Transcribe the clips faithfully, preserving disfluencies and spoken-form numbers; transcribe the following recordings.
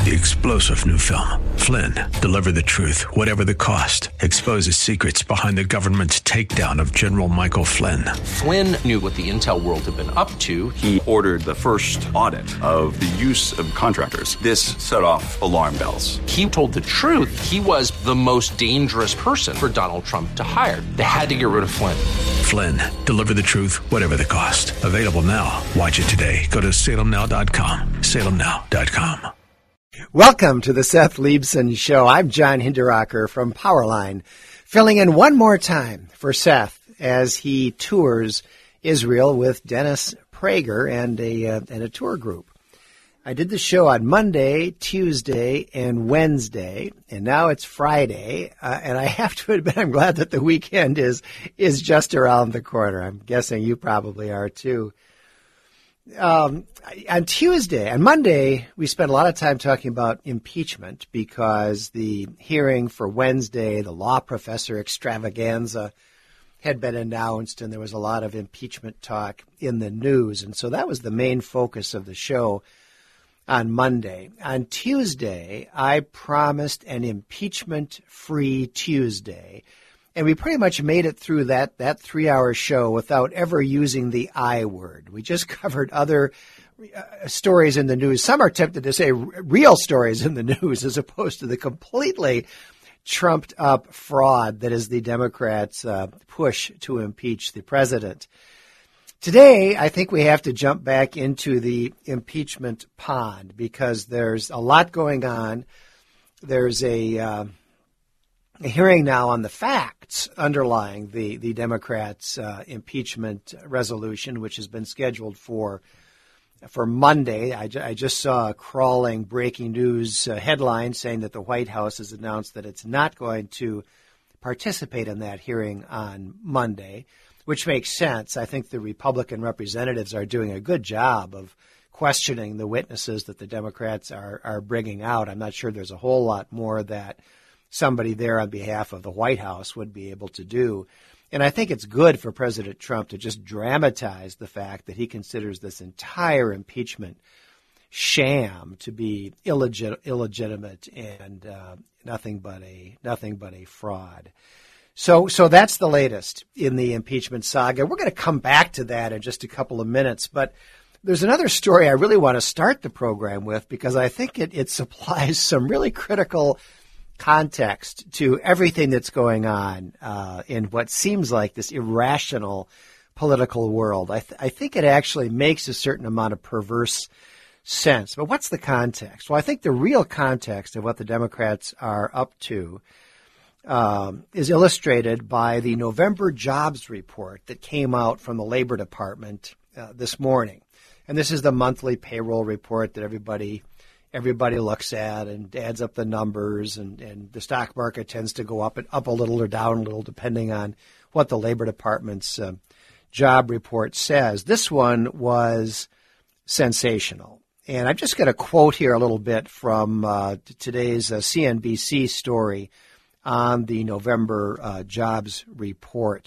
The explosive new film, Flynn, deliver the truth, whatever the cost, exposes secrets behind the government's takedown of General Michael Flynn. Flynn knew what the intel world had been up to. He ordered the first audit of the use of contractors. This set off alarm bells. He told the truth. He was the most dangerous person for Donald Trump to hire. They had to get rid of Flynn. Flynn, deliver the truth, whatever the cost. Available now. Watch it today. Go to salem now dot com. salem now dot com. Welcome to the Seth Leibson Show. I'm John Hinderaker from Powerline, filling in one more time for Seth as he tours Israel with Dennis Prager and a uh, and a tour group. I did the show on Monday, Tuesday, and Wednesday, and now it's Friday. Uh, and I have to admit, I'm glad that the weekend is is just around the corner. I'm guessing you probably are too. Um, on Tuesday, on Monday, we spent a lot of time talking about impeachment because the hearing for Wednesday, the law professor extravaganza, had been announced, and there was a lot of impeachment talk in the news. And so that was the main focus of the show on Monday. On Tuesday, I promised an impeachment-free Tuesday. And we pretty much made it through that, that three-hour show without ever using the I word. We just covered other uh, stories in the news. Some are tempted to say r- real stories in the news as opposed to the completely trumped-up fraud that is the Democrats' uh, push to impeach the president. Today, I think we have to jump back into the impeachment pond because there's a lot going on. There's a... Uh, A hearing now on the facts underlying the, the Democrats' uh, impeachment resolution, which has been scheduled for for Monday. I, ju- I just saw a crawling breaking news uh, headline saying that the White House has announced that it's not going to participate in that hearing on Monday, which makes sense. I think the Republican representatives are doing a good job of questioning the witnesses that the Democrats are, are bringing out. I'm not sure there's a whole lot more that somebody there on behalf of the White House would be able to do. And I think it's good for President Trump to just dramatize the fact that he considers this entire impeachment sham to be illegit- illegitimate and uh, nothing but a nothing but a fraud. So so that's the latest in the impeachment saga. We're going to come back to that in just a couple of minutes, but there's another story I really want to start the program with because I think it, it supplies some really critical context to everything that's going on uh, in what seems like this irrational political world. I, th- I think it actually makes a certain amount of perverse sense. But what's the context? Well, I think the real context of what the Democrats are up to um, is illustrated by the November jobs report that came out from the Labor Department uh, this morning. And this is the monthly payroll report that everybody Everybody looks at and adds up the numbers, and, and the stock market tends to go up and up a little or down a little depending on what the Labor Department's uh, job report says. This one was sensational. And I'm just going to quote here a little bit from uh, today's uh, C N B C story on the November uh, jobs report.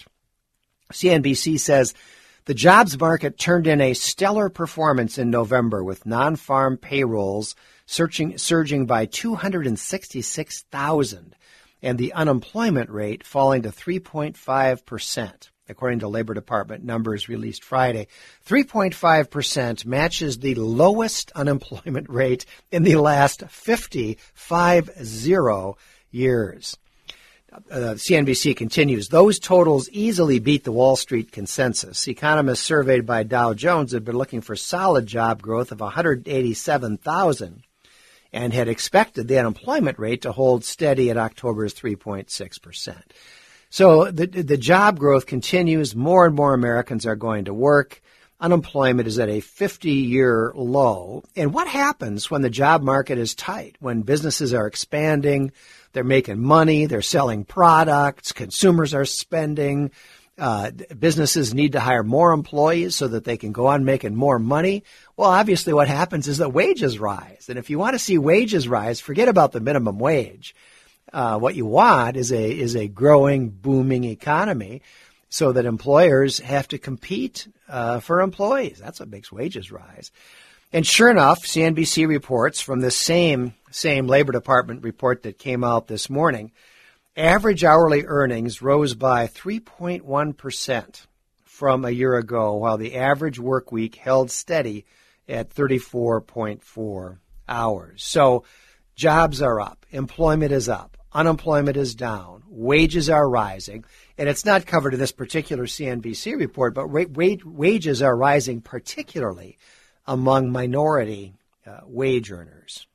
C N B C says, the jobs market turned in a stellar performance in November with non-farm payrolls Searching, surging by two hundred sixty-six thousand and the unemployment rate falling to three point five percent, according to Labor Department numbers released Friday. three point five percent matches the lowest unemployment rate in the last fifty, five zero years. Uh, C N B C continues, those totals easily beat the Wall Street consensus. Economists surveyed by Dow Jones had been looking for solid job growth of one hundred eighty-seven thousand. And had expected the unemployment rate to hold steady at October's three point six percent. So the, the job growth continues. More and more Americans are going to work. Unemployment is at a fifty-year low. And what happens when the job market is tight? When businesses are expanding, they're making money, they're selling products, consumers are spending, uh, businesses need to hire more employees so that they can go on making more money. Well, obviously what happens is that wages rise. And if you want to see wages rise, forget about the minimum wage. Uh, what you want is a is a growing, booming economy so that employers have to compete uh, for employees. That's what makes wages rise. And sure enough, C N B C reports from the same same Labor Department report that came out this morning, average hourly earnings rose by three point one percent from a year ago, while the average work week held steady at thirty-four point four hours. So jobs are up, employment is up, unemployment is down, wages are rising, and it's not covered in this particular C N B C report, but wa- wa- wages are rising particularly among minority uh, wage earners.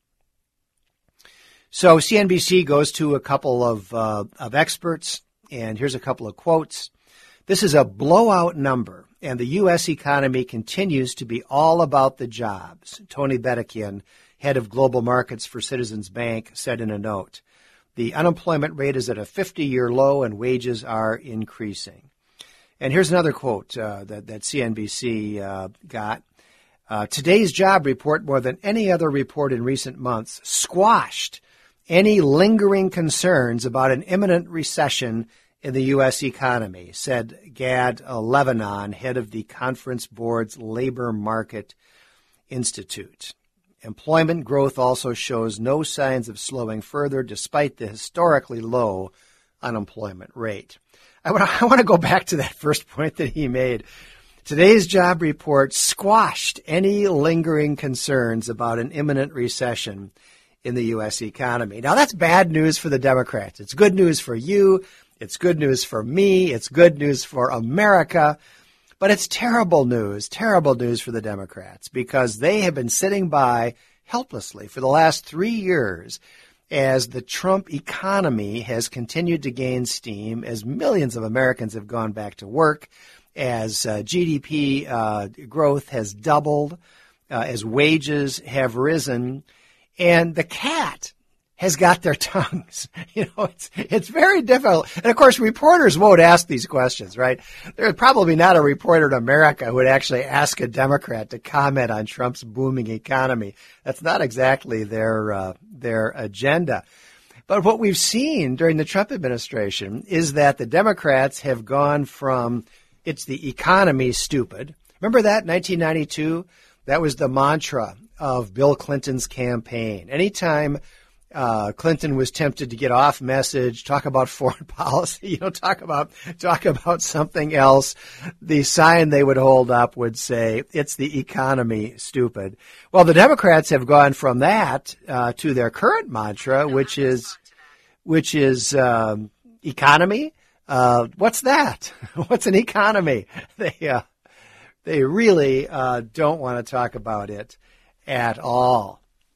So C N B C goes to a couple of, uh, of experts, and here's a couple of quotes. This is a blowout number, and the U S economy continues to be all about the jobs, Tony Bedekian, head of global markets for Citizens Bank, said in a note. The unemployment rate is at a fifty-year low, and wages are increasing. And here's another quote uh, that, that C N B C uh, got. Uh, today's job report, more than any other report in recent months, squashed any lingering concerns about an imminent recession in the U S economy, said Gad Lebanon, head of the Conference Board's Labor Market Institute. Employment growth also shows no signs of slowing further despite the historically low unemployment rate. I want, I want to go back to that first point that he made. Today's job report squashed any lingering concerns about an imminent recession in the U S economy. Now, that's bad news for the Democrats. It's good news for you. It's good news for me. It's good news for America. But it's terrible news, terrible news for the Democrats, because they have been sitting by helplessly for the last three years as the Trump economy has continued to gain steam, as millions of Americans have gone back to work, as uh, G D P uh, growth has doubled, uh, as wages have risen, and the cat has got their tongues. You know, it's it's very difficult. And, of course, reporters won't ask these questions, right? There's probably not a reporter in America who would actually ask a Democrat to comment on Trump's booming economy. That's not exactly their uh, their agenda. But what we've seen during the Trump administration is that the Democrats have gone from it's the economy, stupid. Remember that, nineteen ninety-two? That was the mantra of Bill Clinton's campaign. Anytime uh, Clinton was tempted to get off message, talk about foreign policy, you know, talk about talk about something else, the sign they would hold up would say, it's the economy, stupid. Well, the Democrats have gone from that uh, to their current mantra, which is, which is um, economy. Uh, what's that? What's an economy? They uh, they really uh, don't want to talk about it at all.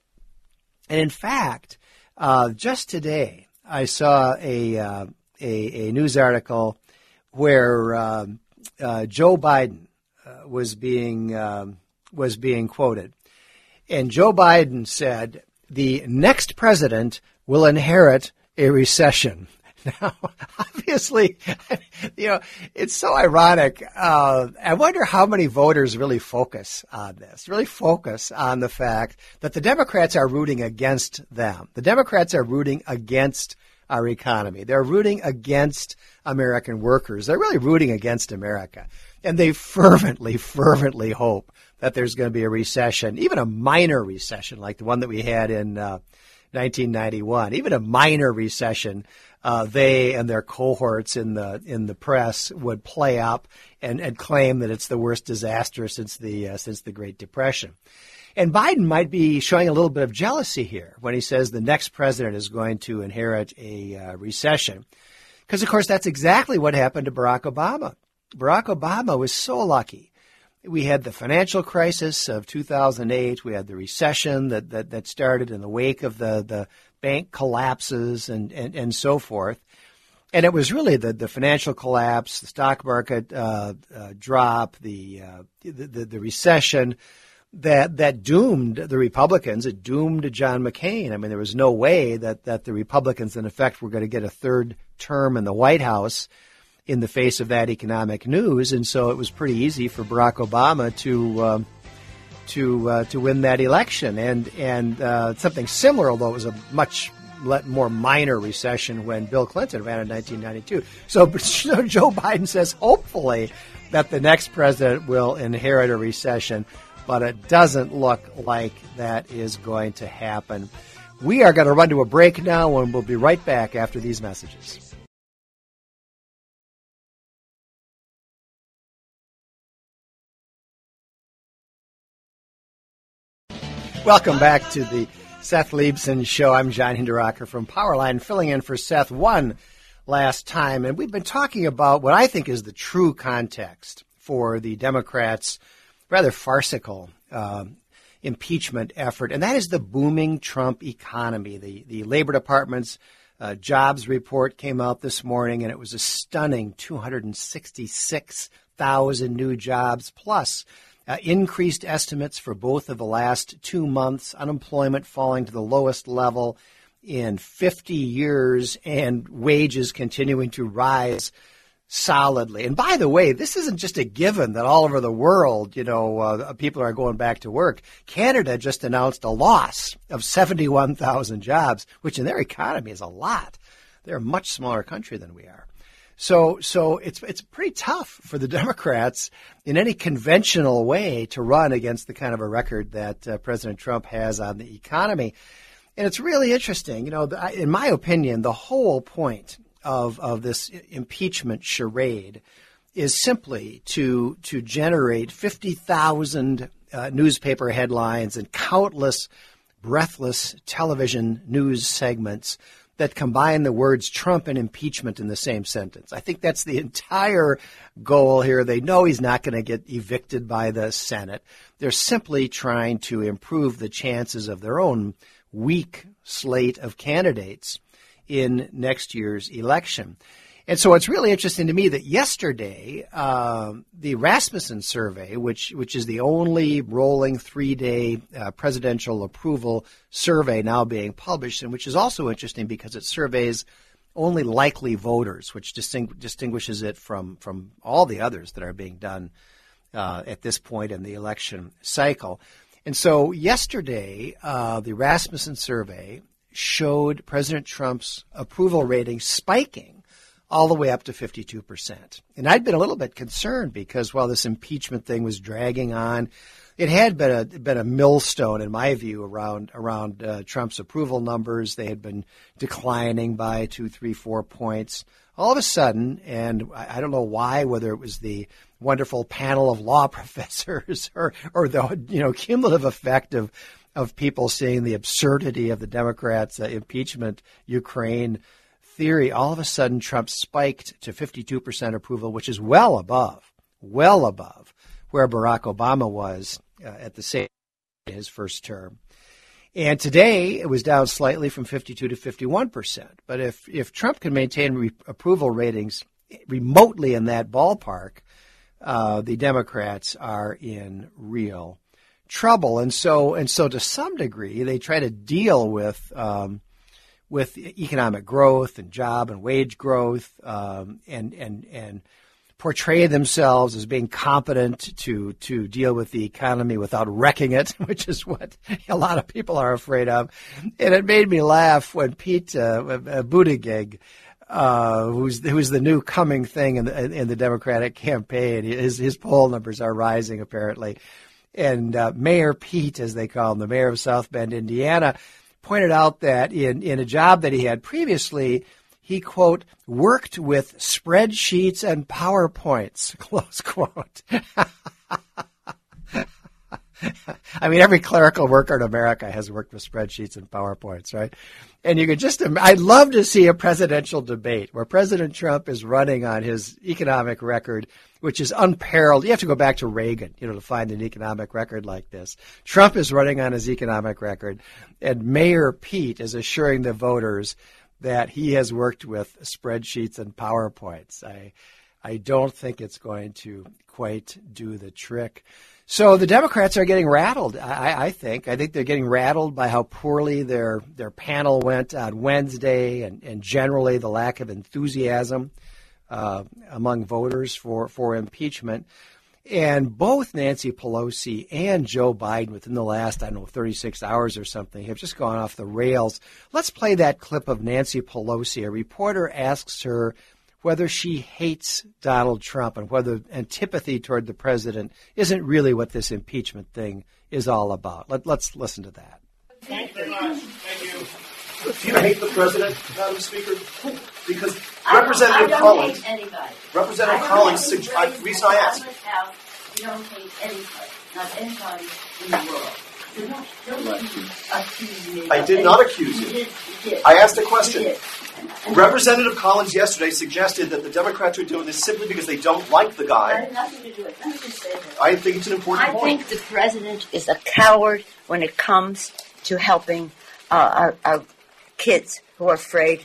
And in fact, uh, just today I saw a uh, a, a news article where uh, uh, Joe Biden uh, was being um, was being quoted, and Joe Biden said the next president will inherit a recession. Now, obviously, you know, it's so ironic. Uh, I wonder how many voters really focus on this, really focus on the fact that the Democrats are rooting against them. The Democrats are rooting against our economy. They're rooting against American workers. They're really rooting against America. And they fervently, fervently hope that there's going to be a recession, even a minor recession like the one that we had in uh, nineteen ninety-one, even a minor recession. Uh, they and their cohorts in the in the press would play up and, and claim that it's the worst disaster since the uh, since the Great Depression. And Biden might be showing a little bit of jealousy here when he says the next president is going to inherit a uh, recession, because of course that's exactly what happened to Barack Obama. Barack Obama was so lucky. We had the financial crisis of two thousand eight. We had the recession that that, that started in the wake of the the bank collapses and, and, and so forth. And it was really the, the financial collapse, the stock market uh, uh, drop, the, uh, the, the the recession that that doomed the Republicans. It doomed John McCain. I mean, there was no way that, that the Republicans, in effect, were going to get a third term in the White House in the face of that economic news. And so it was pretty easy for Barack Obama to um, to uh, to win that election. And and uh, something similar, although it was a much more minor recession when Bill Clinton ran in nineteen ninety-two. So Joe Biden says hopefully that the next president will inherit a recession. but it doesn't look like that is going to happen. We are going to run to a break now, and we'll be right back after these messages. Welcome back to the Seth Leibsohn Show. I'm John Hinderaker from Powerline, filling in for Seth one last time. And we've been talking about what I think is the true context for the Democrats' rather farcical uh, impeachment effort, and that is the booming Trump economy. The, the Labor Department's uh, jobs report came out this morning, and it was a stunning two hundred sixty-six thousand new jobs, plus Uh, increased estimates for both of the last two months, unemployment falling to the lowest level in fifty years, and wages continuing to rise solidly. And by the way, this isn't just a given that all over the world, you know, uh, people are going back to work. Canada just announced a loss of seventy-one thousand jobs, which in their economy is a lot. They're a much smaller country than we are. So, so it's it's pretty tough for the Democrats in any conventional way to run against the kind of a record that uh, President Trump has on the economy. And it's really interesting. You know, the, in my opinion, the whole point of of this impeachment charade is simply to to generate fifty thousand uh, newspaper headlines and countless breathless television news segments that combine the words Trump and impeachment in the same sentence. I think that's the entire goal here. They know he's not going to get evicted by the Senate. They're simply trying to improve the chances of their own weak slate of candidates in next year's election. And so it's really interesting to me that yesterday, uh, the Rasmussen survey, which which is the only rolling three-day uh, presidential approval survey now being published, and which is also interesting because it surveys only likely voters, which distingu- distinguishes it from, from all the others that are being done uh, at this point in the election cycle. And so yesterday, uh, the Rasmussen survey showed President Trump's approval rating spiking all the way up to fifty-two percent. And I'd been a little bit concerned because while this impeachment thing was dragging on, it had been a been a millstone, in my view, around around uh, Trump's approval numbers. They had been declining by two, three, four points. All of a sudden, and I, I don't know why, whether it was the wonderful panel of law professors or or the you know cumulative effect of of people seeing the absurdity of the Democrats' uh, impeachment Ukraine theory, all of a sudden Trump spiked to fifty-two percent approval, which is well above, well above where Barack Obama was uh, at the same his first term. And today it was down slightly from fifty-two to fifty-one percent. But if, if Trump can maintain re- approval ratings remotely in that ballpark, uh, the Democrats are in real trouble. And so, and so to some degree, they try to deal with, um, with economic growth and job and wage growth, um, and, and, and portray themselves as being competent to, to deal with the economy without wrecking it, which is what a lot of people are afraid of. And it made me laugh when Pete uh, Buttigieg, uh, who's, who's the new coming thing in the, in the Democratic campaign, his, his poll numbers are rising apparently. And uh, Mayor Pete, as they call him, the mayor of South Bend, Indiana, pointed out that in, in a job that he had previously, he, quote, worked with spreadsheets and PowerPoints, close quote. I mean, every clerical worker in America has worked with spreadsheets and PowerPoints, right? And you could just, I'd love to see a presidential debate where President Trump is running on his economic record, which is unparalleled. You have to go back to Reagan, you know, to find an economic record like this. Trump is running on his economic record, and Mayor Pete is assuring the voters that he has worked with spreadsheets and PowerPoints. I, I don't think it's going to quite do the trick. So the Democrats are getting rattled, I, I think. I think they're getting rattled by how poorly their their panel went on Wednesday, and, and generally the lack of enthusiasm uh, among voters for, for impeachment. And both Nancy Pelosi and Joe Biden, within the last, I don't know, thirty-six hours or something, have just gone off the rails. Let's play that clip of Nancy Pelosi. A reporter asks her whether she hates Donald Trump and whether antipathy toward the president isn't really what this impeachment thing is all about. Let, let's listen to that. Thank you very much. Thank you. Do you hate the president, Madam Speaker? Because I Representative don't, I don't Collins, hate anybody. Representative I Collins, hate sug- I, the reason I asked. House, you don't hate anybody, not anybody in the world. So don't, don't accuse me. I did not accuse you. You did, you did. I asked a question. You did. And- and Representative Collins yesterday suggested that the Democrats are doing this simply because they don't like the I guy. had nothing to do with it. Let me just say this. I think it's an important I point. think the president is a coward when it comes to helping uh, our, our kids who are afraid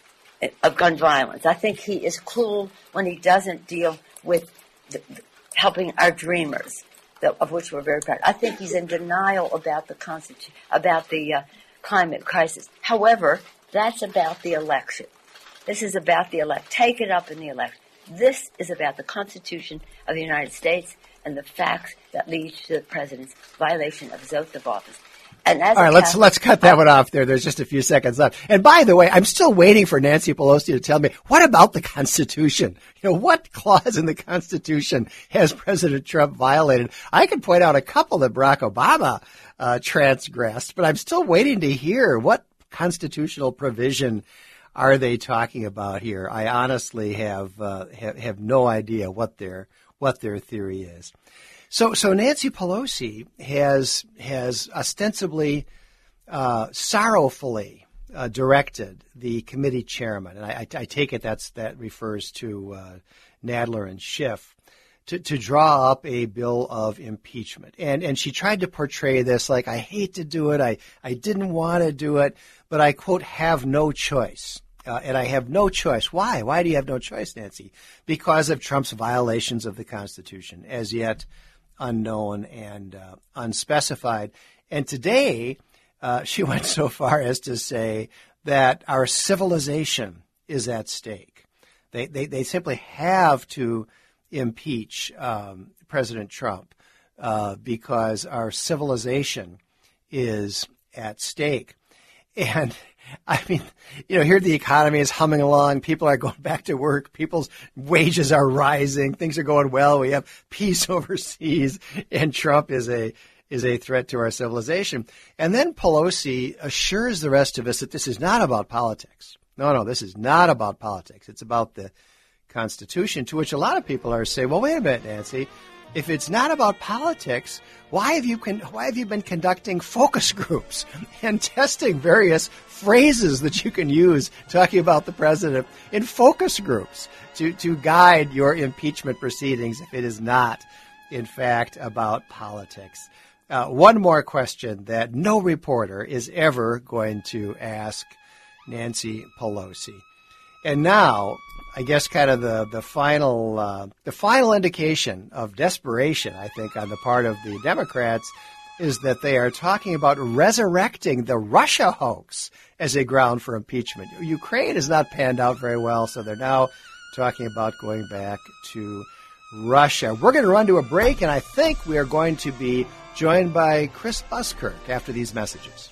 of gun violence. I think he is cruel when he doesn't deal with the, the, helping our dreamers, the, of which we're very proud. I think he's in denial about the constitu- about the uh, climate crisis. However, that's about the election. This is about the elect. Take it up in the election. This is about the Constitution of the United States and the facts that lead to the president's violation of his oath of office. And as All right, let's Catholic, let's cut that one off there. There's just a few seconds left. And by the way, I'm still waiting for Nancy Pelosi to tell me, what about the Constitution? You know, what clause in the Constitution has President Trump violated? I can point out a couple that Barack Obama uh, transgressed, but I'm still waiting to hear what constitutional provision are they talking about here. I honestly have uh, have, have no idea what their what their theory is. So, so Nancy Pelosi has has ostensibly, uh, sorrowfully uh, directed the committee chairman, and I, I take it that's that refers to uh, Nadler and Schiff, to, to draw up a bill of impeachment. And and she tried to portray this like, I hate to do it, I I didn't want to do it, but I quote have no choice. Uh, and I have no choice. Why? Why do you have no choice, Nancy? Because of Trump's violations of the Constitution, as yet unknown and uh, unspecified. And today, uh, she went so far as to say that our civilization is at stake. They they, they simply have to impeach um, President Trump uh, because our civilization is at stake. And I mean, you know, here the economy is humming along. People are going back to work. People's wages are rising. Things are going well. We have peace overseas, and Trump is a is a threat to our civilization. And then Pelosi assures the rest of us that this is not about politics. No, no, this is not about politics. It's about the Constitution, to which a lot of people are saying, well, wait a minute, Nancy. If it's not about politics, why have you con- why have you been conducting focus groups and testing various phrases that you can use talking about the president in focus groups to, to guide your impeachment proceedings if it is not, in fact, about politics? Uh, one more question that no reporter is ever going to ask Nancy Pelosi. And now, I guess kind of the, the final uh, the final indication of desperation, I think, on the part of the Democrats is that they are talking about resurrecting the Russia hoax as a ground for impeachment. Ukraine has not panned out very well, so they're now talking about going back to Russia. We're going to run to a break, and I think we are going to be joined by Chris Buskirk after these messages.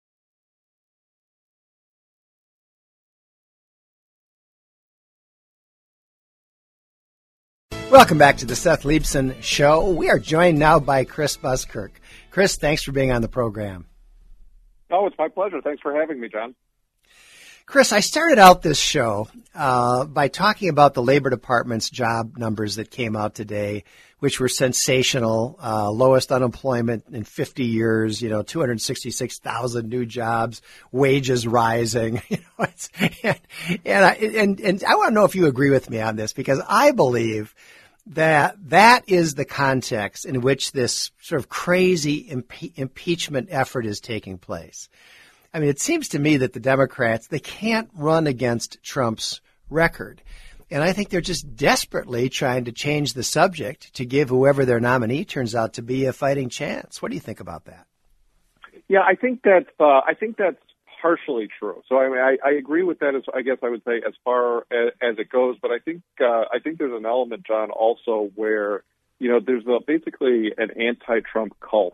Welcome back to the Seth Leibsohn Show. We are joined now by Chris Buskirk. Chris, thanks for being on the program. Oh, it's my pleasure. Thanks for having me, John. Chris, I started out this show uh, by talking about the Labor Department's job numbers that came out today, which were sensational. Uh, lowest unemployment in fifty years, you know, two hundred sixty-six thousand new jobs, wages rising. You know, it's, and, and, I, and, and I want to know if you agree with me on this, because I believe that that is the context in which this sort of crazy impe- impeachment effort is taking place. I mean, it seems to me that the Democrats, they can't run against Trump's record. And I think they're just desperately trying to change the subject to give whoever their nominee turns out to be a fighting chance. What do you think about that? Yeah, I think that uh, I think that's partially true. So I mean, I, I agree with that. As I guess I would say, as far as, as it goes. But I think uh, I think there's an element, John, also where you know there's a, basically an anti-Trump cult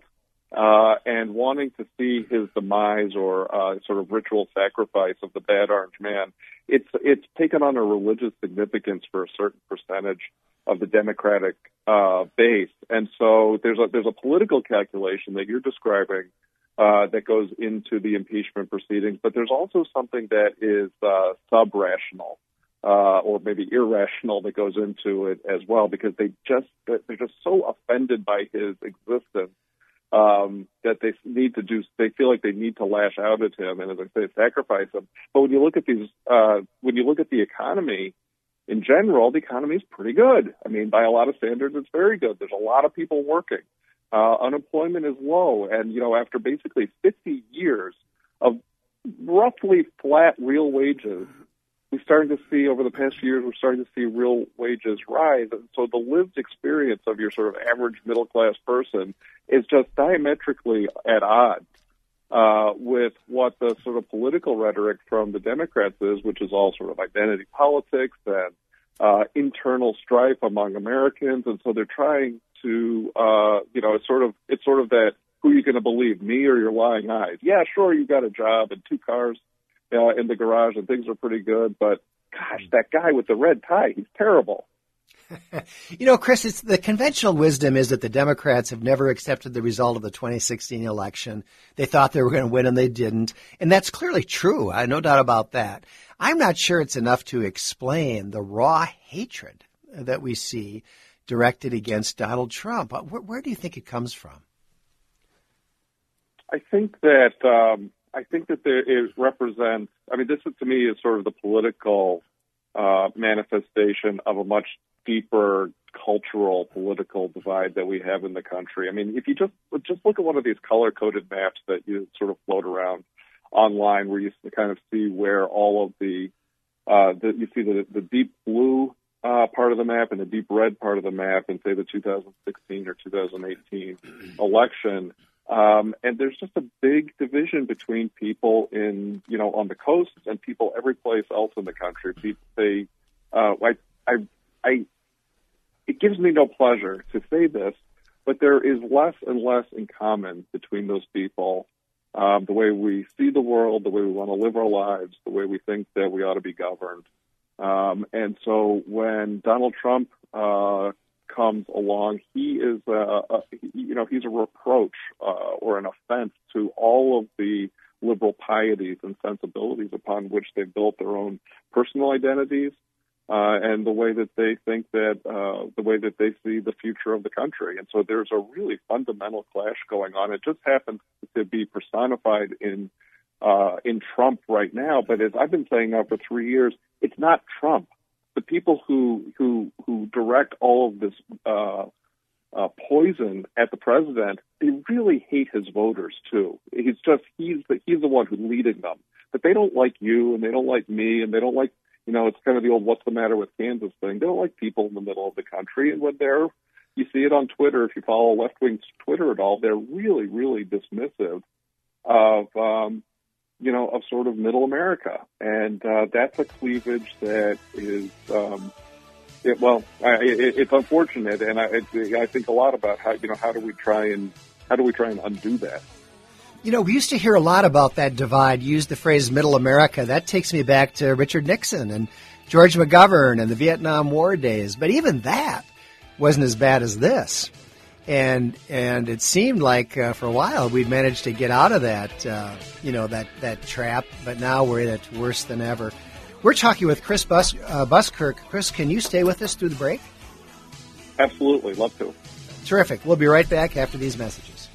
uh, and wanting to see his demise or uh, sort of ritual sacrifice of the bad orange man, it's it's taken on a religious significance for a certain percentage of the Democratic uh, base, and so there's a there's a political calculation that you're describing uh, that goes into the impeachment proceedings, but there's also something that is uh, sub-rational. Uh, or maybe irrational that goes into it as well, because they just they're just so offended by his existence um, that they need to do. They feel like they need to lash out at him, and as I say, sacrifice him. But when you look at these, uh, when you look at the economy in general, the economy is pretty good. I mean, by a lot of standards, it's very good. There's a lot of people working. Uh, unemployment is low, and you know, after basically fifty years of roughly flat real wages, we're starting to see, over the past few years, we're starting to see real wages rise. And so the lived experience of your sort of average middle-class person is just diametrically at odds uh, with what the sort of political rhetoric from the Democrats is, which is all sort of identity politics and uh, internal strife among Americans. And so they're trying to, uh, you know, it's sort of, it's sort of that, who are you going to believe, me or your lying eyes? Yeah, sure, you got a job and two cars Uh, in the garage, and things are pretty good, but gosh, that guy with the red tie, he's terrible. You know, Chris, it's, the conventional wisdom is that the Democrats have never accepted the result of the twenty sixteen election. They thought they were going to win, and they didn't. And that's clearly true. I no doubt about that. I'm not sure it's enough to explain the raw hatred that we see directed against Donald Trump. Where, where do you think it comes from? I think that um, I think that there, it represents. I mean, this to me is sort of the political uh, manifestation of a much deeper cultural political divide that we have in the country. I mean, if you just just look at one of these color-coded maps that you sort of float around online, where you kind of see where all of the, uh, the you see the the deep blue uh, part of the map and the deep red part of the map in, say, the two thousand sixteen or two thousand eighteen election. Um, and there's just a big division between people in, you know, on the coast and people every place else in the country. People, they, uh, I, I, I, it gives me no pleasure to say this, but there is less and less in common between those people. Um, the way we see the world, the way we want to live our lives, the way we think that we ought to be governed. Um, and so when Donald Trump, uh, comes along, he is, uh, a, you know, he's a reproach uh, or an offense to all of the liberal pieties and sensibilities upon which they've built their own personal identities uh, and the way that they think that, uh, the way that they see the future of the country. And so there's a really fundamental clash going on. It just happens to be personified in uh, in Trump right now. But as I've been saying now for three years, it's not Trump. The people who who who direct all of this uh, uh, poison at the president, they really hate his voters too. He's just he's the he's the one who's leading them. But they don't like you, and they don't like me, and they don't like, you know, it's kind of the old "what's the matter with Kansas" thing. They don't like people in the middle of the country, and when they're, you see it on Twitter. If you follow left wing Twitter at all, they're really really dismissive of. Um, you know, of sort of middle America. And uh, that's a cleavage that is, um, it, well, I, it, it's unfortunate. And I, it, I think a lot about how, you know, how do we try and, how do we try and undo that? You know, we used to hear a lot about that divide, use the phrase middle America. That takes me back to Richard Nixon and George McGovern and the Vietnam War days. But even that wasn't as bad as this. And and it seemed like uh, for a while we'd managed to get out of that, uh, you know, that, that trap. But now we're in it worse than ever. We're talking with Chris Bus, uh, Buskirk. Chris, can you stay with us through the break? Absolutely. Love to. Terrific. We'll be right back after these messages.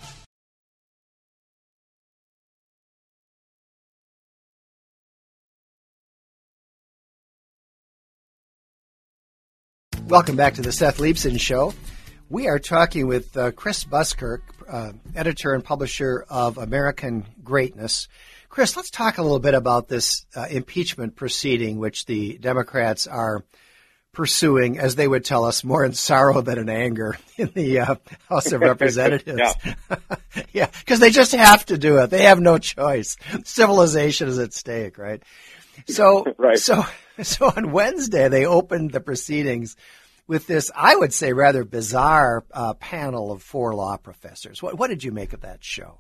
Welcome back to the Seth Leibsohn Show. We are talking with uh, Chris Buskirk, uh, editor and publisher of American Greatness. Chris, let's talk a little bit about this uh, impeachment proceeding, which the Democrats are pursuing, as they would tell us, more in sorrow than in anger in the uh, House of Representatives. yeah, yeah, because they just have to do it. They have no choice. Civilization is at stake, right? So, right. so, so on Wednesday they opened the proceedings with this, I would say, rather bizarre uh, panel of four law professors. What, what did you make of that show?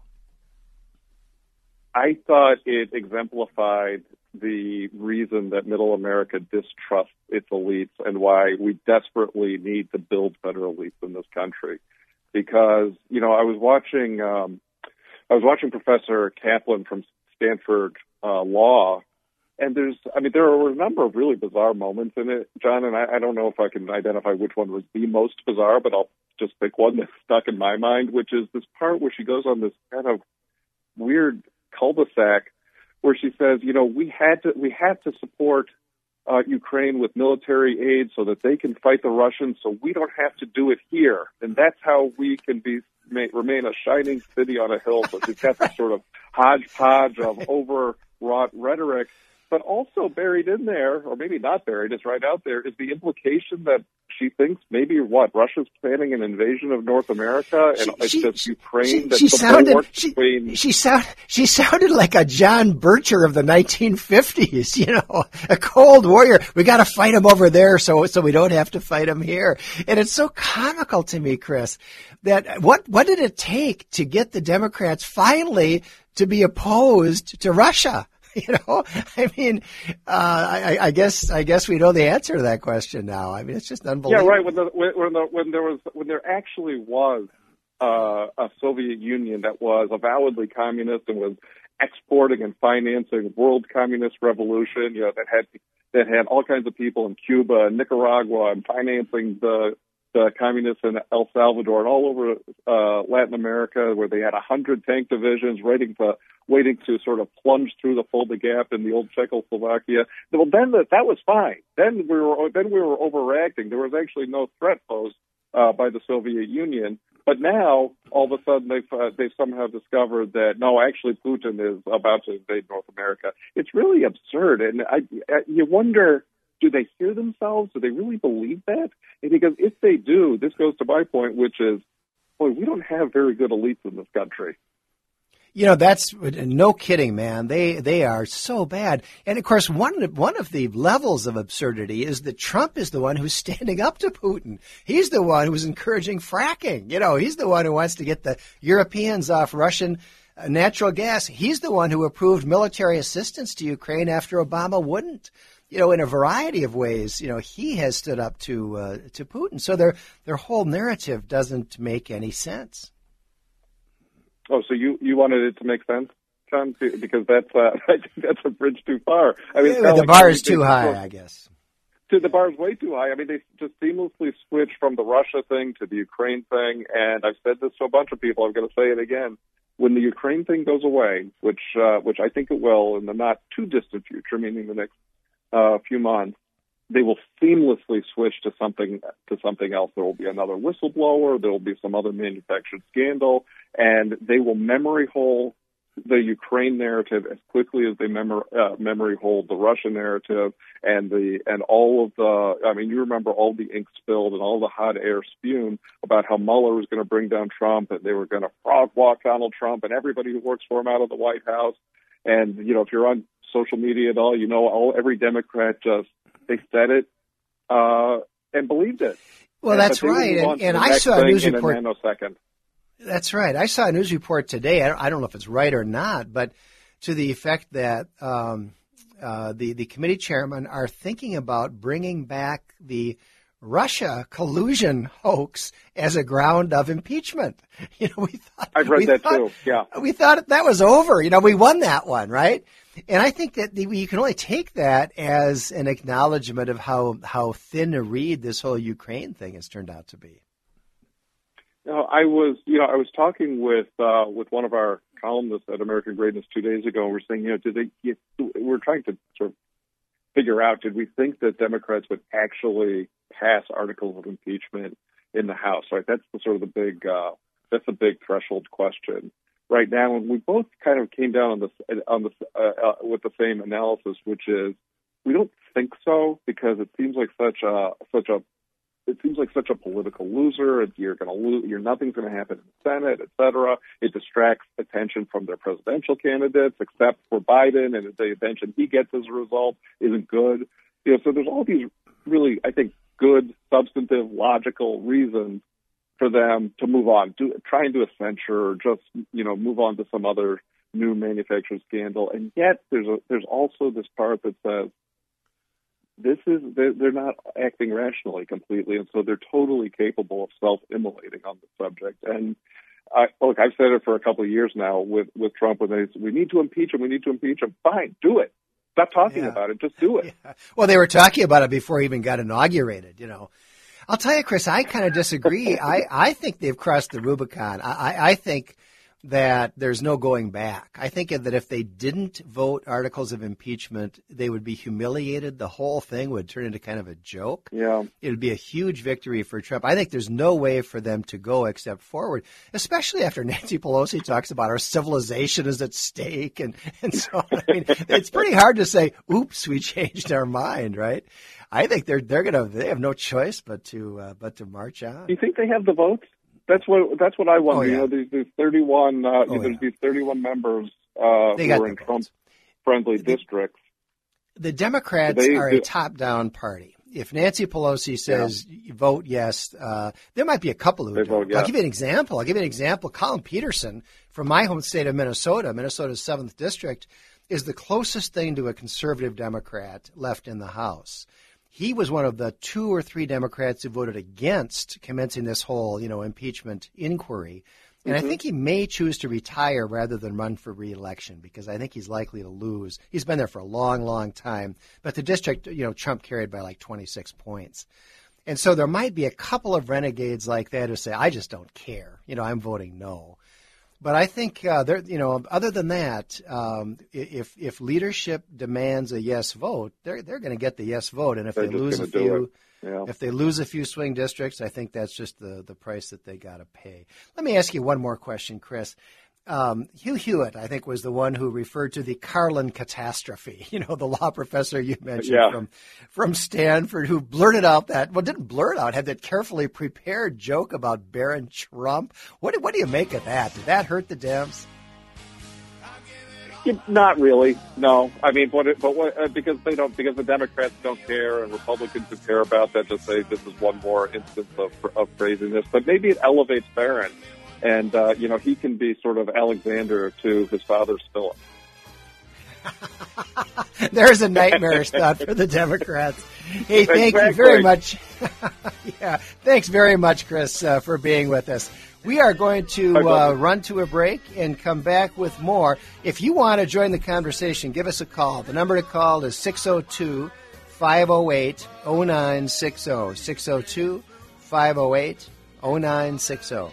I thought it exemplified the reason that middle America distrusts its elites and why we desperately need to build better elites in this country. Because, you know, I was watching, um, I was watching Professor Kaplan from Stanford uh, Law, and there's, I mean, there were a number of really bizarre moments in it, John, and I, I don't know if I can identify which one was the most bizarre, but I'll just pick one that stuck in my mind, which is this part where she goes on this kind of weird cul-de-sac where she says, you know, we had to, we had to support uh, Ukraine with military aid so that they can fight the Russians, so we don't have to do it here, and that's how we can be may, remain a shining city on a hill. So she's got this sort of hodgepodge of overwrought rhetoric. But also buried in there, or maybe not buried, it's right out there, is the implication that she thinks maybe, what, Russia's planning an invasion of North America, and she, it's she, just Ukraine she, that's she the sounded, she, between... She, sound, she sounded like a John Bircher of the nineteen fifties, you know, a cold warrior. We got to fight him over there so so we don't have to fight him here. And it's so comical to me, Chris, that what, what did it take to get the Democrats finally to be opposed to Russia? You know, I mean, uh, I, I guess I guess we know the answer to that question now. I mean, it's just unbelievable. Yeah, right. When the, when, the, when there was when there actually was uh, a Soviet Union that was avowedly communist and was exporting and financing world communist revolution, you know, that had that had all kinds of people in Cuba and Nicaragua and financing the the communists in El Salvador and all over uh, Latin America, where they had a hundred tank divisions waiting to waiting to sort of plunge through the Fulda Gap in the old Czechoslovakia. Well, then that that was fine. Then we were then we were overreacting. There was actually no threat posed uh, by the Soviet Union. But now, all of a sudden, they've uh, they've somehow discovered that no, actually, Putin is about to invade North America. It's really absurd, and I, I you wonder. Do they hear themselves? Do they really believe that? And because if they do, this goes to my point, which is, boy, we don't have very good elites in this country. You know, that's no kidding, man. They they are so bad. And, of course, one, one of the levels of absurdity is that Trump is the one who's standing up to Putin. He's the one who's encouraging fracking. You know, he's the one who wants to get the Europeans off Russian uh, natural gas. He's the one who approved military assistance to Ukraine after Obama wouldn't. You know, in a variety of ways, you know, he has stood up to uh, to Putin. So their their whole narrative doesn't make any sense. Oh, so you, you wanted it to make sense, John? Because that's uh, I think that's a bridge too far. I mean, yeah, the like bar is too high, I guess. To the bar is way too high. I mean, they just seamlessly switched from the Russia thing to the Ukraine thing, and I've said this to a bunch of people. I'm going to say it again. When the Ukraine thing goes away, which uh, which I think it will in the not too distant future, meaning the next a uh, few months, they will seamlessly switch to something to something else. There will be another whistleblower. There will be some other manufactured scandal, and they will memory hole the Ukraine narrative as quickly as they mem- uh, memory hold the Russian narrative and the and all of the. I mean, you remember all the ink spilled and all the hot air spewed about how Mueller was going to bring down Trump and they were going to frog walk Donald Trump and everybody who works for him out of the White House. And you know, if you're on social media at all, you know, all every Democrat just they said it uh, and believed it. Well, and, that's right, and, and I saw a news report. In a nanosecond. That's right. I saw a news report today. I don't, I don't know if it's right or not, but to the effect that um, uh, the the committee chairmen are thinking about bringing back the Russia collusion hoax as a ground of impeachment. You know, we thought I've read that thought, too. Yeah, we thought that was over. You know, we won that one, right? And I think that the, you can only take that as an acknowledgement of how how thin a reed this whole Ukraine thing has turned out to be. You know, I was, you know, I was talking with uh, with one of our columnists at American Greatness two days ago, and we're saying, you know, did they? Get, we're trying to sort of figure out, did we think that Democrats would actually pass articles of impeachment in the House? Right, that's the sort of the big, uh, that's the big threshold question right now, and we both kind of came down on this on the uh, uh, with the same analysis, which is we don't think so because it seems like such a such a it seems like such a political loser. You're going to lose. You're nothing's going to happen in the Senate, et cetera. It distracts attention from their presidential candidates, except for Biden, and the attention he gets as a result isn't good. You know, so there's all these really, I think, good, substantive, logical reasons for them to move on, do, try and do a censure, or just, you know, move on to some other new manufactured scandal. And yet there's a, there's also this part that says this is, they're, they're not acting rationally completely, and so they're totally capable of self-immolating on the subject. And I, look, I've said it for a couple of years now with, with Trump, when they say, we need to impeach him, we need to impeach him. Fine, do it. Stop talking yeah. about it. Just do it. Yeah. Well, they were talking about it before he even got inaugurated, you know. I'll tell you, Chris, I kind of disagree. I, I think they've crossed the Rubicon. I, I, I think that there's no going back. I think that if they didn't vote articles of impeachment, they would be humiliated. The whole thing would turn into kind of a joke. Yeah. It would be a huge victory for Trump. I think there's no way for them to go except forward, especially after Nancy Pelosi talks about our civilization is at stake. And, and so, I mean, it's pretty hard to say, oops, we changed our mind, right? I think they're they're gonna they have no choice but to uh, but to march on. Do you think they have the votes? That's what that's what I wonder. Oh, yeah. You know, these, these thirty-one uh, oh, there's yeah. these thirty-one members uh, who are in Trump-friendly districts. The Democrats they, are they, a top-down party. If Nancy Pelosi says yeah. vote yes, uh, there might be a couple who they don't. Vote yes. I'll give you an example. I'll give you an example. Colin Peterson from my home state of Minnesota, Minnesota's seventh district, is the closest thing to a conservative Democrat left in the House. He was one of the two or three Democrats who voted against commencing this whole, you know, impeachment inquiry. And mm-hmm. I think he may choose to retire rather than run for re-election, because I think he's likely to lose. He's been there for a long, long time. But the district, you know, Trump carried by like twenty-six points. And so there might be a couple of renegades like that who say, I just don't care. You know, I'm voting no. But I think, uh, there, you know, other than that, um, if if leadership demands a yes vote, they're they're going to get the yes vote. And if they're they lose a few, yeah. if they lose a few swing districts, I think that's just the the price that they got to pay. Let me ask you one more question, Chris. Um, Hugh Hewitt, I think, was the one who referred to the Carlin catastrophe. You know, the law professor you mentioned yeah. from from Stanford, who blurted out that, well, didn't blurt out, had that carefully prepared joke about Barron Trump. What, what do you make of that? Did that hurt the Dems? Yeah, not really. No, I mean, but it, but what, uh, because they don't, because the Democrats don't care and Republicans who care about that just say this is one more instance of of craziness. But maybe it elevates Barron. And, uh, you know, he can be sort of Alexander to his father's Philip. There's a nightmarish thought for the Democrats. Hey, thank exactly. you very much. yeah, thanks very much, Chris, uh, for being with us. We are going to uh, run to a break and come back with more. If you want to join the conversation, give us a call. The number to call is six oh two, five oh eight, oh nine six oh, six oh two, five oh eight, oh nine six oh.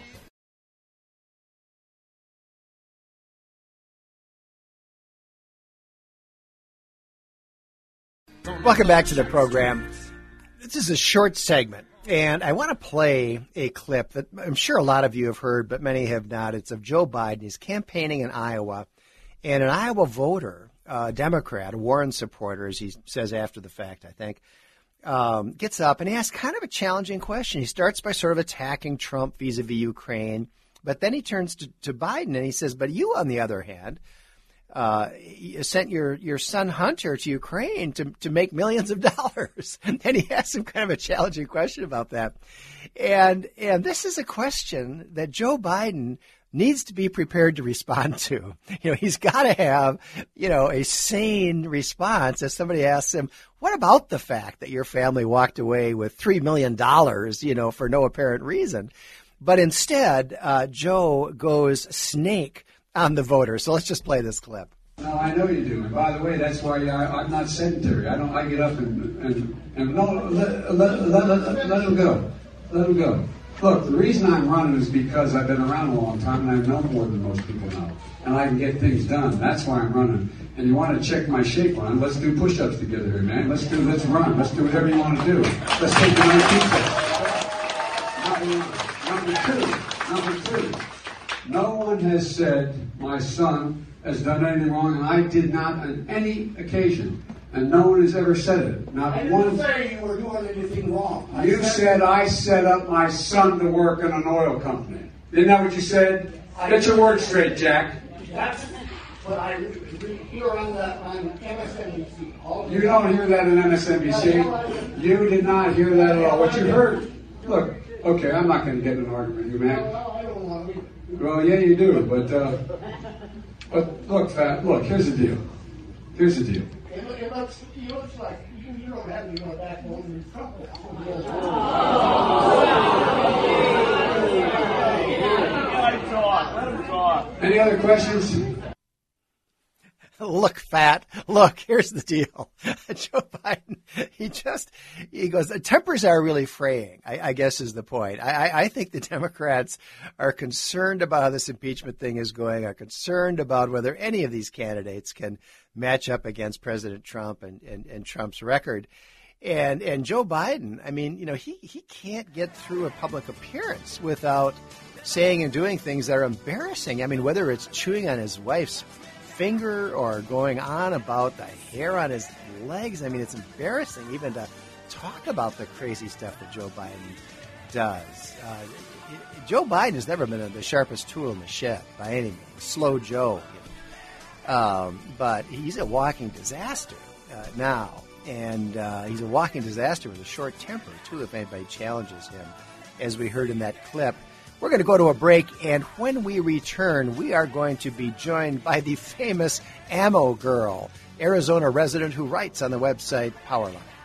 Welcome back to the program. This is a short segment, and I want to play a clip that I'm sure a lot of you have heard, but many have not. It's of Joe Biden. He's campaigning in Iowa, and an Iowa voter, a Democrat, a Warren supporter, as he says after the fact, I think, um, gets up and he asks kind of a challenging question. He starts by sort of attacking Trump vis-a-vis Ukraine, but then he turns to, to Biden and he says, but you, on the other hand, Uh, you sent your, your son Hunter to Ukraine to, to make millions of dollars. And he asked him kind of a challenging question about that. And, and this is a question that Joe Biden needs to be prepared to respond to. You know, he's got to have, you know, a sane response as somebody asks him, what about the fact that your family walked away with three million dollars, you know, for no apparent reason? But instead, uh, Joe goes snake on the voters. So let's just play this clip. No, I know you do. And by the way, that's why I, I'm not sedentary. I don't. I get up and and, and no, let, let, let, let, let him go. Let him go. Look, the reason I'm running is because I've been around a long time and I know more than most people know, and I can get things done. That's why I'm running. And you want to check my shape run? Let's do push-ups together here, man. Let's do. Let's run. Let's do whatever you want to do. Let's take the night pizza. Number two. Number two. No one has said my son has done anything wrong, and I did not on any occasion. And no one has ever said it. Not I didn't one. say you were doing anything wrong. I You said, said I set up my son to work in an oil company. Isn't that what you said? I, Get your words straight, Jack. That's what I here on the on M S N B C. You don't hear that on M S N B C. You did not hear that at all. What you heard, look, okay, I'm not going to get in an argument with you, man. Well, I don't want to. Well, yeah, you do, but, uh, but look, Fat, look, here's the deal. Here's the deal. It, look, it looks, it looks like you, you don't have any more backbone in Trump. Any other questions? Look, Fat, look, here's the deal. Joe Biden, he just, he goes, the tempers are really fraying, I, I guess is the point. I, I think the Democrats are concerned about how this impeachment thing is going, are concerned about whether any of these candidates can match up against President Trump and, and, and Trump's record. And and Joe Biden, I mean, you know, he, he can't get through a public appearance without saying and doing things that are embarrassing. I mean, whether it's chewing on his wife's finger or going on about the hair on his legs. I mean, it's embarrassing even to talk about the crazy stuff that Joe Biden does. Uh, Joe Biden has never been the sharpest tool in the shed by any means. Slow Joe. You know. um, but he's a walking disaster uh, now. And uh, he's a walking disaster with a short temper, too, if anybody challenges him, as we heard in that clip. We're going to go to a break, and when we return, we are going to be joined by the famous Ammo Girl, Arizona resident who writes on the website Powerline.